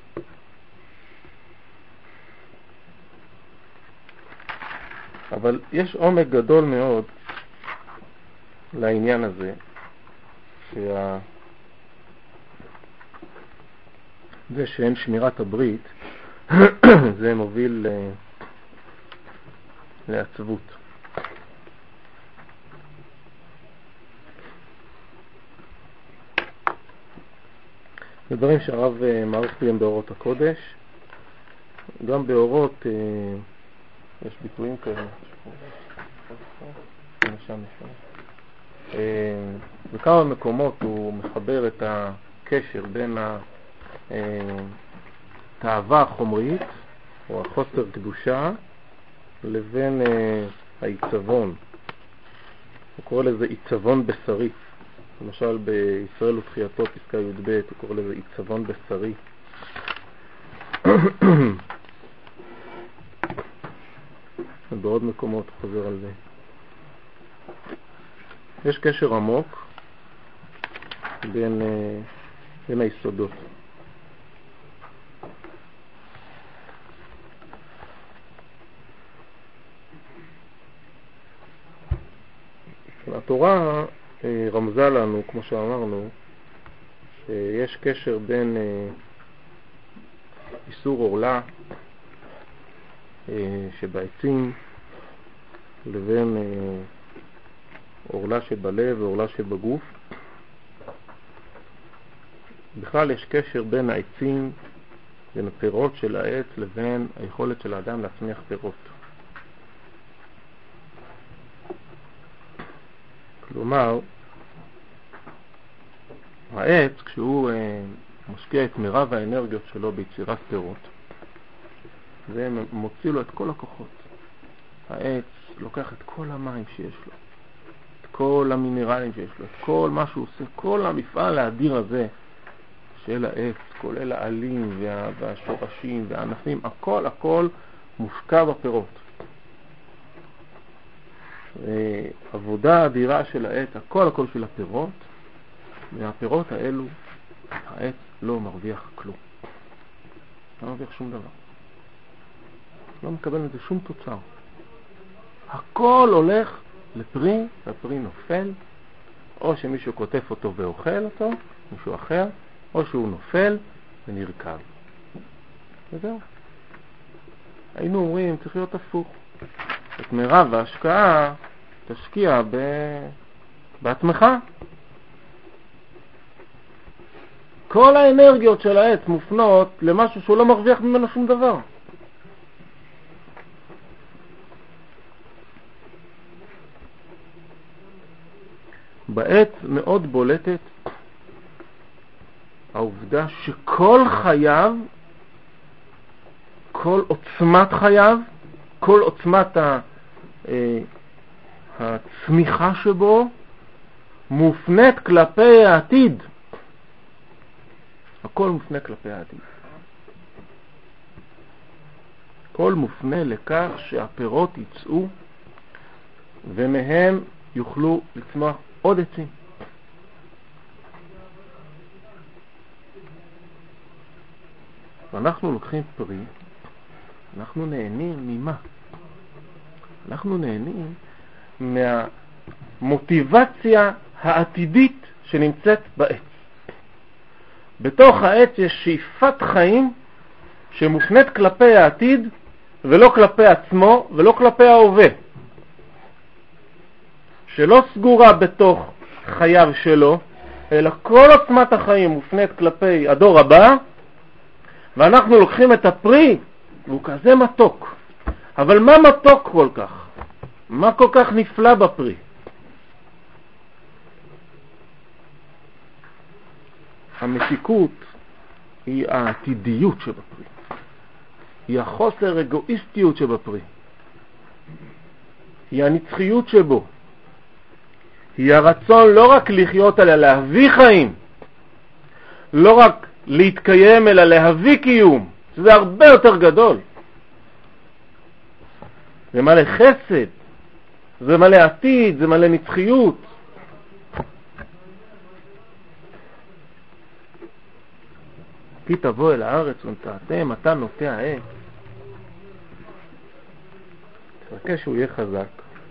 אבל יש עומק גדול מאוד לעניין הזה, שה... זה שאין שמירת הברית, זה מוביל ל... לעצבות. זה דברים שהרב מעריך בהם באורות הקודש. גם באורות יש ביטויים כאלה. בכמה מקומות הוא מחבר את הקשר בין התאווה החומרית או החוסר קדושה לבין העיצבון. הוא קורא לזה עיצבון בשרי. למשל בישראל ותחייתו פסקה י' ב' הוא קורא לזה עיצבון בשרי. ובעוד מקומות חוזר על זה. יש קשר עמוק בין, בין היסודות. התורה רמזה לנו, כמו שאמרנו, שיש קשר בין איסור עורלה שבעצים לבין עורלה שבלב ועורלה שבגוף. בכלל יש קשר בין העצים, בין הפירות של העץ לבין היכולת של האדם להצמיח פירות. כלומר, העץ, כשהוא אה, משקיע את מירב האנרגיות שלו ביצירת פירות, זה מוציא לו את כל הכוחות. העץ לוקח את כל המים שיש לו, את כל המינרלים שיש לו, את כל מה שהוא עושה, כל המפעל האדיר הזה של העץ, כולל העלים וה, והשורשים והענפים, הכל הכל מושקע בפירות. עבודה אדירה של העץ, הכל הכל של הפירות, והפירות האלו העץ לא מרוויח כלום, לא מרוויח שום דבר, לא מקבל מזה שום תוצר. הכל הולך לפרי, והפרי נופל, או שמישהו כותף אותו ואוכל אותו, מישהו אחר, או שהוא נופל ונרכב. וזהו. היינו אומרים, צריך להיות הפוך. את מירב ההשקעה תשקיע ב... בעצמך. כל האנרגיות של העץ מופנות למשהו שהוא לא מרוויח ממנו שום דבר. בעץ מאוד בולטת העובדה שכל חייו, כל עוצמת חייו, כל עוצמת ה, אה, הצמיחה שבו מופנית כלפי העתיד. הכל מופנה כלפי העתיד. הכל מופנה לכך שהפירות יצאו ומהם יוכלו לצמוח עוד עצים. ואנחנו לוקחים פרי, אנחנו נהנים ממה? אנחנו נהנים מהמוטיבציה העתידית שנמצאת בעץ. בתוך העץ יש שאיפת חיים שמופנית כלפי העתיד ולא כלפי עצמו ולא כלפי ההווה, שלא סגורה בתוך חייו שלו, אלא כל עוצמת החיים מופנית כלפי הדור הבא, ואנחנו לוקחים את הפרי והוא כזה מתוק. אבל מה מתוק כל כך? מה כל כך נפלא בפרי? המתיקות היא העתידיות שבפרי, היא החוסר אגואיסטיות שבפרי, היא הנצחיות שבו, היא הרצון לא רק לחיות אלא להביא חיים, לא רק להתקיים אלא להביא קיום, שזה הרבה יותר גדול. זה מלא חסד, זה מלא עתיד, זה מלא נצחיות. כי תבוא אל הארץ ונטעתם, אתה נוטע עץ. תחכה שהוא יהיה חזק.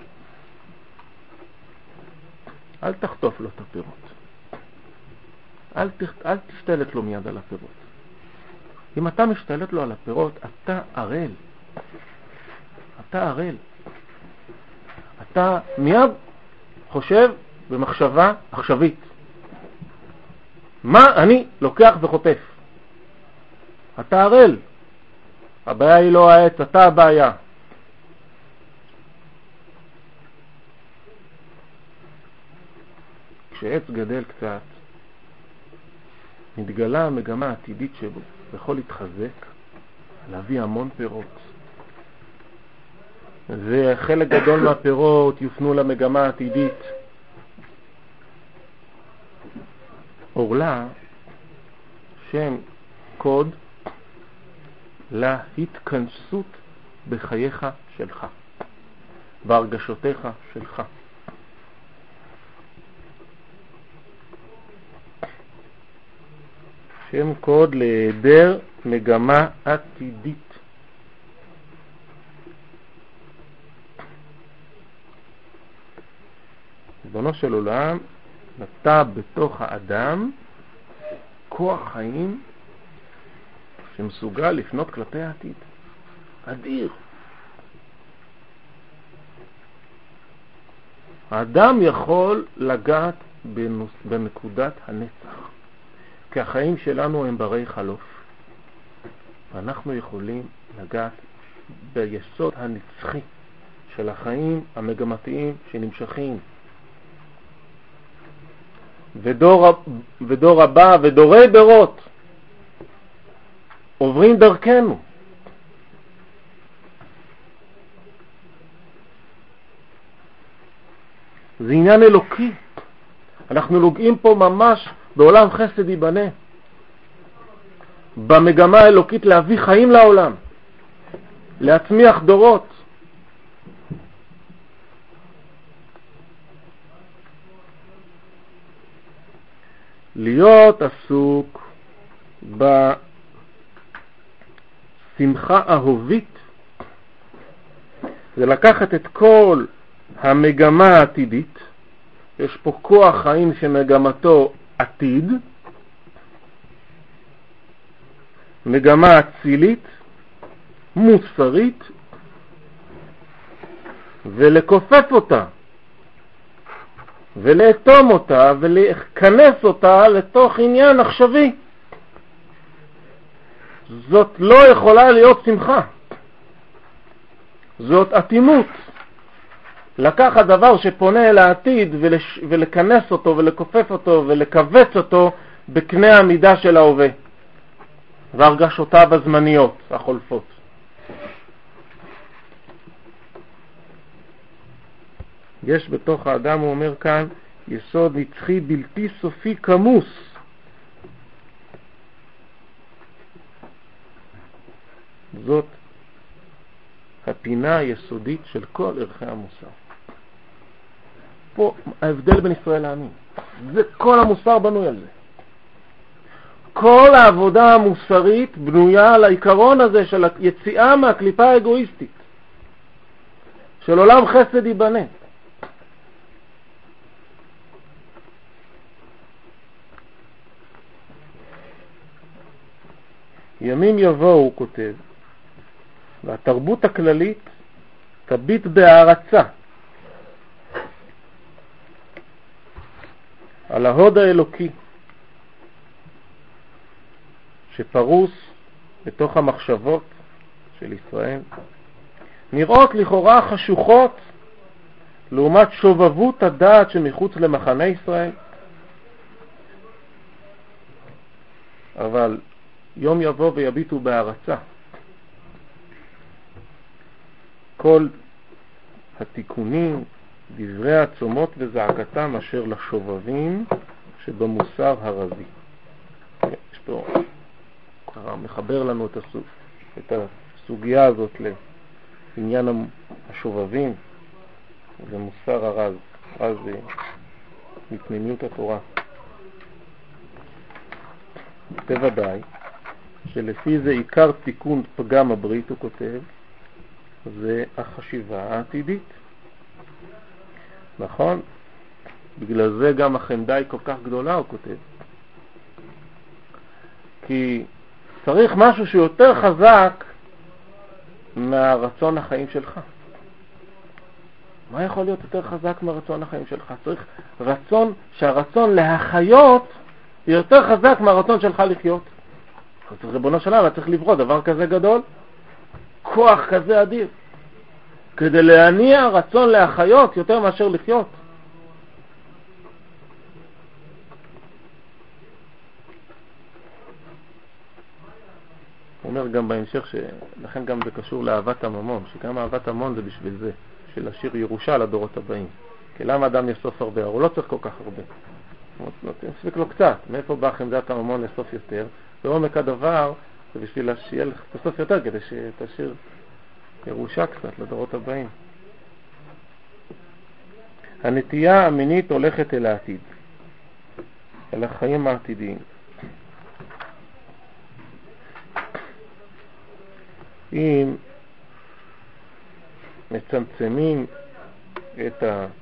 אל תחטוף לו את הפירות. אל, תחת... אל תשתלט לו מיד על הפירות. אם אתה משתלט לו על הפירות, אתה ערל. אתה ערל. אתה מיד חושב במחשבה עכשווית. מה אני לוקח וחוטף? אתה ערל. הבעיה היא לא העץ, אתה הבעיה. כשעץ גדל קצת, מתגלה המגמה העתידית שבו, יכול להתחזק, להביא המון פירות. וחלק גדול מהפירות יופנו למגמה העתידית. אורלה, שם קוד להתכנסות בחייך שלך, בהרגשותיך שלך. שם קוד להיעדר מגמה עתידית. ריבונו של עולם נטע בתוך האדם כוח חיים שמסוגל לפנות כלפי העתיד. אדיר. האדם יכול לגעת בנוס... בנקודת הנצח. כי החיים שלנו הם ברי חלוף. ואנחנו יכולים לגעת ביסוד הנצחי של החיים המגמתיים שנמשכים. ודור, ודור הבא ודורי דורות עוברים דרכנו. זה עניין אלוקי. אנחנו לוגעים פה ממש בעולם חסד ייבנה. במגמה האלוקית להביא חיים לעולם. להצמיח דורות. להיות עסוק בשמחה אהובית זה לקחת את כל המגמה העתידית, יש פה כוח חיים שמגמתו עתיד, מגמה אצילית, מוסרית, ולכופף אותה ולאטום אותה ולכנס אותה לתוך עניין עכשווי. זאת לא יכולה להיות שמחה, זאת אטימות. לקחת דבר שפונה אל העתיד ולש... ולכנס אותו ולכופף אותו ולכווץ אותו בקנה המידה של ההווה והרגשותיו הזמניות החולפות. יש בתוך האדם, הוא אומר כאן, יסוד נצחי בלתי סופי כמוס. זאת הפינה היסודית של כל ערכי המוסר. פה ההבדל בין ישראל לעמים. זה כל המוסר בנוי על זה. כל העבודה המוסרית בנויה על העיקרון הזה של היציאה מהקליפה האגואיסטית, של עולם חסד ייבנה. ימים יבואו, הוא כותב, והתרבות הכללית תביט בהערצה על ההוד האלוקי שפרוס בתוך המחשבות של ישראל, נראות לכאורה חשוכות לעומת שובבות הדעת שמחוץ למחנה ישראל, אבל יום יבוא ויביטו בהערצה כל התיקונים, דברי הצומות וזעקתם אשר לשובבים שבמוסר הרזי. יש פה כבר מחבר לנו את, הסוג, את הסוגיה הזאת לעניין השובבים ומוסר הרז, רז מפנימיות התורה. בוודאי שלפי זה עיקר תיקון פגם הברית, הוא כותב, זה החשיבה העתידית. נכון? בגלל זה גם החמדה היא כל כך גדולה, הוא כותב. כי צריך משהו שיותר חזק מהרצון החיים שלך. מה יכול להיות יותר חזק מהרצון החיים שלך? צריך רצון, שהרצון להחיות יותר חזק מהרצון שלך לחיות. אז ריבונו של עולם, צריך לברוא דבר כזה גדול, כוח כזה אדיר, כדי להניע רצון להחיות יותר מאשר לחיות. הוא אומר גם בהמשך שלכן גם זה קשור לאהבת הממון, שגם אהבת הממון זה בשביל זה, של להשאיר ירושה לדורות הבאים. כי למה אדם יאסוף הרבה? הוא לא צריך כל כך הרבה. מספיק לו קצת. מאיפה בא חמדת הממון לאסוף יותר? בעומק הדבר זה בשביל שיהיה לך תאסוף יותר, כדי שתשאיר ירושה קצת לדורות הבאים. הנטייה המינית הולכת אל העתיד, אל החיים העתידיים. אם מצמצמים את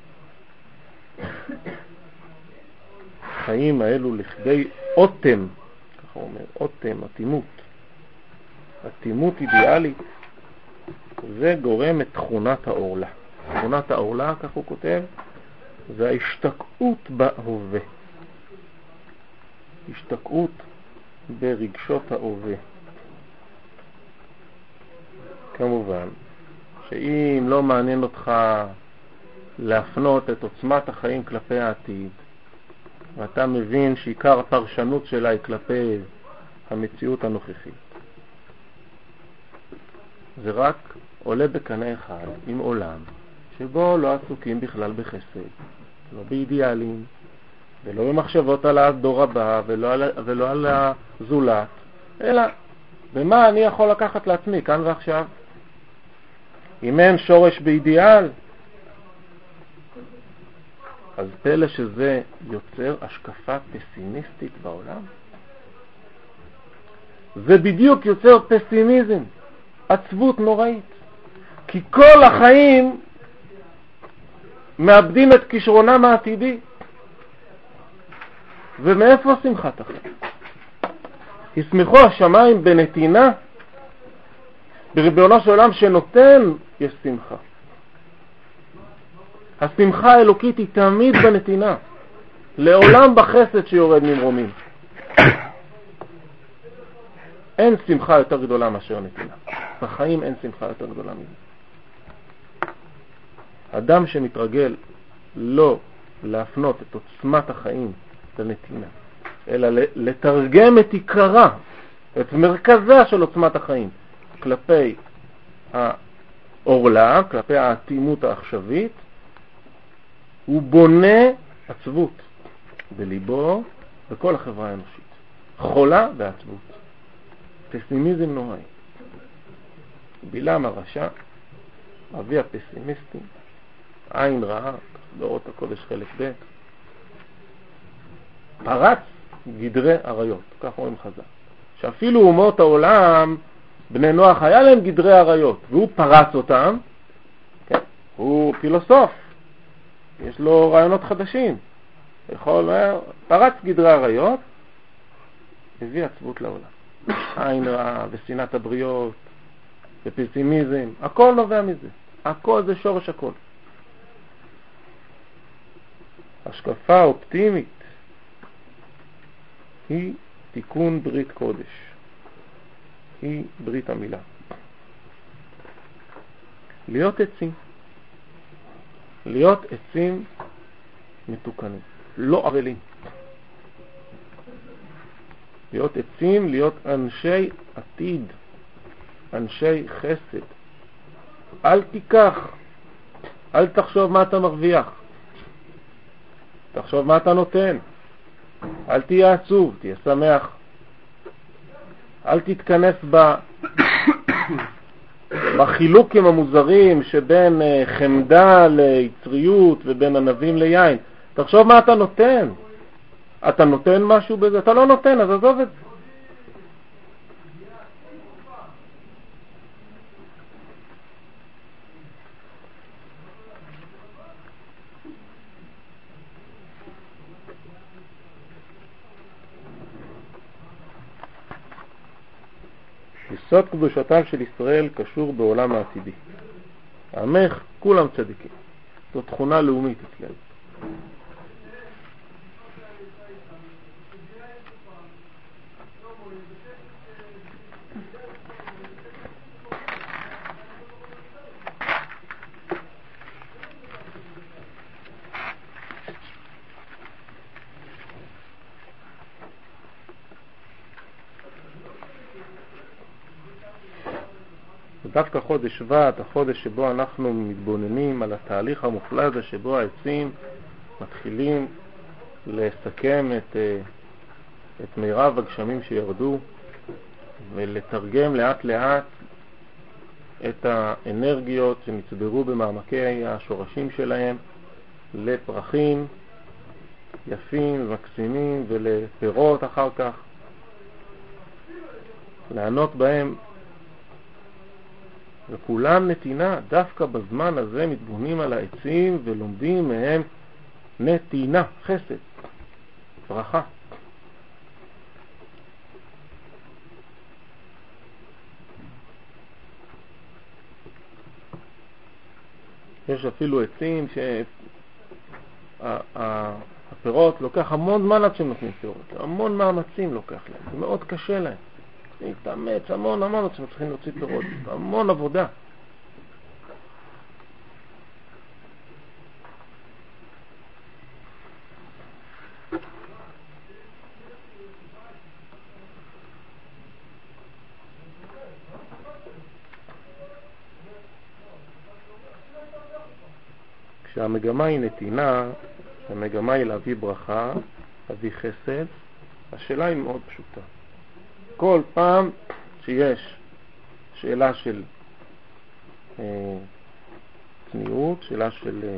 החיים האלו לכדי אוטם, ככה הוא אומר, אוטם, אטימות, אטימות אידיאלית, זה גורם את תכונת העורלה. תכונת העורלה, כך הוא כותב, זה ההשתקעות בהווה. השתקעות ברגשות ההווה. כמובן, שאם לא מעניין אותך להפנות את עוצמת החיים כלפי העתיד, ואתה מבין שעיקר הפרשנות שלה היא כלפי המציאות הנוכחית, זה רק עולה בקנה אחד עם עולם שבו לא עסוקים בכלל בחסד, לא באידיאלים, ולא במחשבות על הדור הבא, ולא על, ולא על הזולת, אלא במה אני יכול לקחת לעצמי כאן ועכשיו. אם אין שורש באידיאל, אז פלא שזה יוצר השקפה פסימיסטית בעולם. זה בדיוק יוצר פסימיזם, עצבות נוראית. כי כל החיים מאבדים את כישרונם העתידי. ומאיפה שמחת החיים? ישמחו השמיים בנתינה? בריבונו של עולם שנותן יש שמחה. השמחה האלוקית היא תמיד בנתינה, לעולם בחסד שיורד ממרומים. אין שמחה יותר גדולה מאשר נתינה. בחיים אין שמחה יותר גדולה מזה. אדם שמתרגל לא להפנות את עוצמת החיים לנתינה, אלא לתרגם את עיקרה, את מרכזה של עוצמת החיים, כלפי העורלה, כלפי האטימות העכשווית, הוא בונה עצבות בליבו בכל החברה האנושית. חולה בעצבות. פסימיזם נוראי. בלעם הרשע, אבי הפסימיסטים, עין רעה, באורות הקודש חלק ב', פרץ גדרי עריות, כך אומרים חז"ל. שאפילו אומות העולם, בני נוח היה להם גדרי עריות, והוא פרץ אותם, כן? הוא פילוסוף, יש לו רעיונות חדשים, יכול, פרץ גדרי עריות, הביא עצבות לעולם. עין רעה ושנאת הבריות ופסימיזם, הכל נובע מזה. הכל זה שורש הכל. השקפה אופטימית היא תיקון ברית קודש, היא ברית המילה. להיות עצים, להיות עצים מתוקנים, לא ערלים. להיות עצים, להיות אנשי עתיד, אנשי חסד. אל תיקח, אל תחשוב מה אתה מרוויח, תחשוב מה אתה נותן. אל תהיה עצוב, תהיה שמח. אל תתכנס ב... בחילוקים המוזרים שבין חמדה ליצריות ובין ענבים ליין. תחשוב מה אתה נותן. אתה נותן משהו בזה? אתה לא נותן, אז עזוב את זה. יסוד קדושתם של ישראל קשור בעולם העתידי. עמך כולם צדיקים. זו תכונה לאומית אצלנו. דווקא חודש שבט, החודש שבו אנחנו מתבוננים על התהליך המופלא הזה שבו העצים מתחילים לסכם את, את מירב הגשמים שירדו ולתרגם לאט לאט את האנרגיות שנצברו במעמקי השורשים שלהם לפרחים יפים ומקסימים ולפירות אחר כך, לענות בהם. וכולם נתינה, דווקא בזמן הזה מתבוננים על העצים ולומדים מהם נתינה, חסד, ברכה. יש אפילו עצים שהפירות לוקח המון זמן עד שהם נותנים פירות, המון מאמצים לוקח להם, זה מאוד קשה להם. להתאמץ המון המון, שאנחנו צריכים להוציא פירות, המון עבודה. כשהמגמה היא נתינה, המגמה היא להביא ברכה, להביא חסד, השאלה היא מאוד פשוטה. כל פעם שיש שאלה של אה, צניעות, שאלה של אה,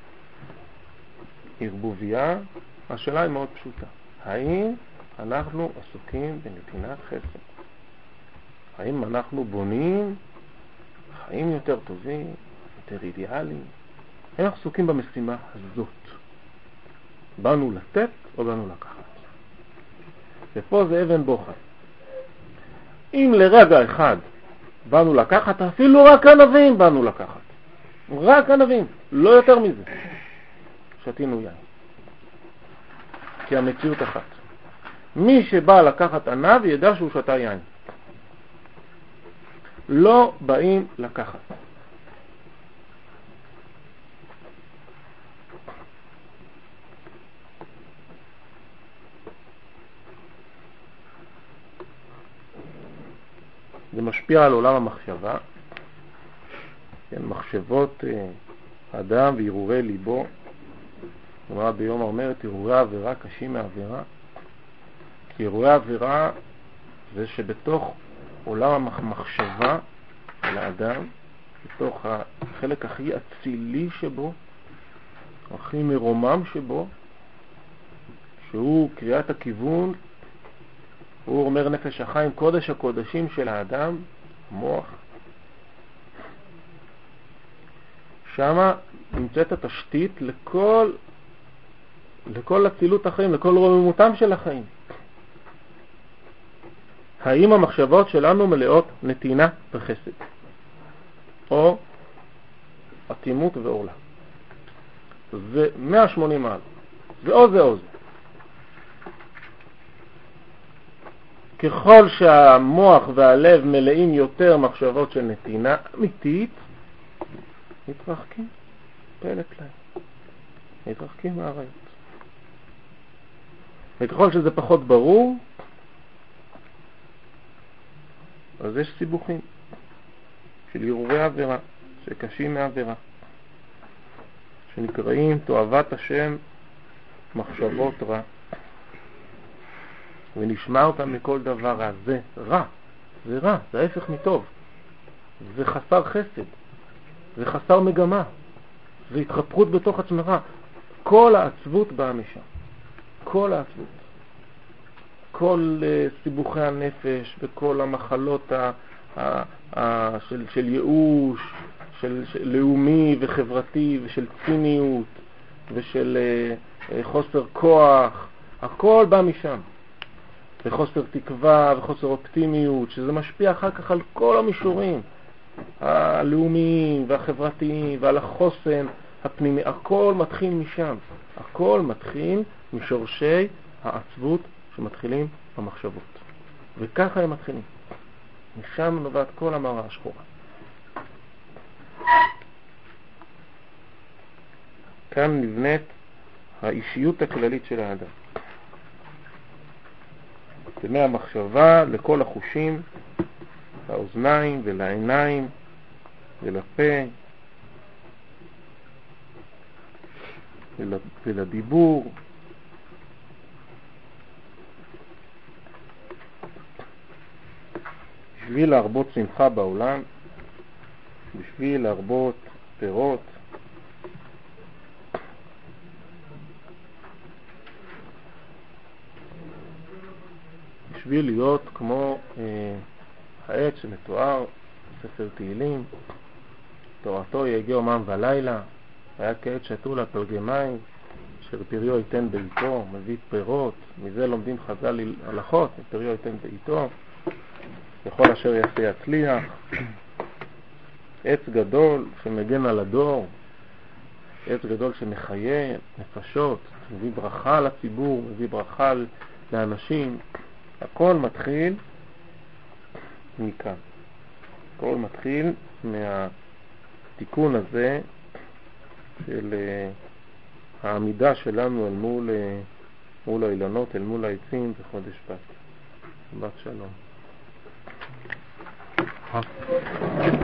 ערבוביה, השאלה היא מאוד פשוטה. האם אנחנו עסוקים בנתינת חסד? האם אנחנו בונים חיים יותר טובים, יותר אידיאליים? האם אנחנו עסוקים במשימה הזאת? באנו לתת או באנו לקחת? ופה זה אבן בוחן. אם לרגע אחד באנו לקחת, אפילו רק ענבים באנו לקחת. רק ענבים, לא יותר מזה. שתינו יין. כי המציאות אחת. מי שבא לקחת ענב ידע שהוא שתה יין. לא באים לקחת. זה משפיע על עולם המחשבה, כן, מחשבות אדם והרהורי ליבו. אמרה ביום אומרת, הרהורי עבירה קשים מעבירה. כי הרהורי עבירה זה שבתוך עולם המחשבה של האדם, בתוך החלק הכי אצילי שבו, הכי מרומם שבו, שהוא קריאת הכיוון, הוא אומר נפש החיים, קודש הקודשים של האדם, מוח. שמה נמצאת התשתית לכל, לכל הצילות החיים, לכל רוממותם של החיים. האם המחשבות שלנו מלאות נתינה וחסד, או אטימות ועורלה? זה מאה ושמונים מעלות, זה או זה או זה. ככל שהמוח והלב מלאים יותר מחשבות של נתינה אמיתית, מתרחקים פלא פלא, מתרחקים מהרעיות. וככל שזה פחות ברור, אז יש סיבוכים של ערעורי עבירה, שקשים מעבירה, שנקראים תועבת השם מחשבות רע, ונשמע אותם מכל דבר רע. זה רע, זה רע, זה ההפך מטוב, זה חסר חסד, זה חסר מגמה, זה התחפרות בתוך עצמך. כל העצבות באה משם, כל העצבות, כל uh, סיבוכי הנפש וכל המחלות ה, ה, ה, של, של ייאוש, של, של לאומי וחברתי ושל ציניות ושל uh, uh, חוסר כוח, הכל בא משם. וחוסר תקווה וחוסר אופטימיות, שזה משפיע אחר כך על כל המישורים הלאומיים והחברתיים ועל החוסן הפנימי. הכל מתחיל משם, הכל מתחיל משורשי העצבות שמתחילים במחשבות, וככה הם מתחילים. משם נובעת כל המראה השחורה. כאן נבנית האישיות הכללית של האדם, זה מהמחשבה לכל החושים, לאוזניים ולעיניים ולפה ולדיבור. בשביל להרבות שמחה בעולם, בשביל להרבות פירות, בשביל להיות כמו אה, העץ שמתואר בספר תהילים, תורתו יגיע יומם ולילה, היה כעץ שתול על פלגי מים, אשר פריו ייתן בעיתו, מביא פירות. מזה לומדים חז"ל הלכות, פריו ייתן בעיתו, וכל אשר יעשה יצליח. עץ גדול שמגן על הדור, עץ גדול שמחיה נפשות, מביא ברכה לציבור, מביא ברכה לאנשים. הכל מתחיל מכאן, הכל מתחיל מהתיקון הזה של העמידה שלנו אל מול, מול האילנות, אל מול העצים בחודש בת. בת שלום.